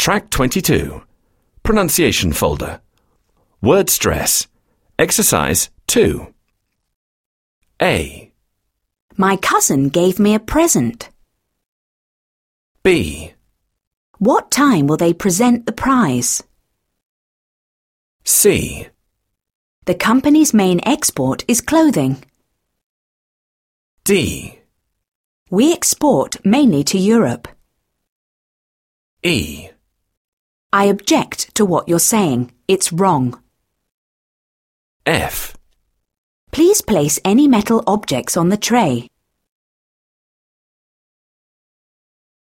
Track 22. Pronunciation folder. Word stress. Exercise 2. A. My cousin gave me a present. B. What time will they present the prize? C. The company's main export is clothing. D. We export mainly to Europe. E. I object to what you're saying. It's wrong. F. Please place any metal objects on the tray.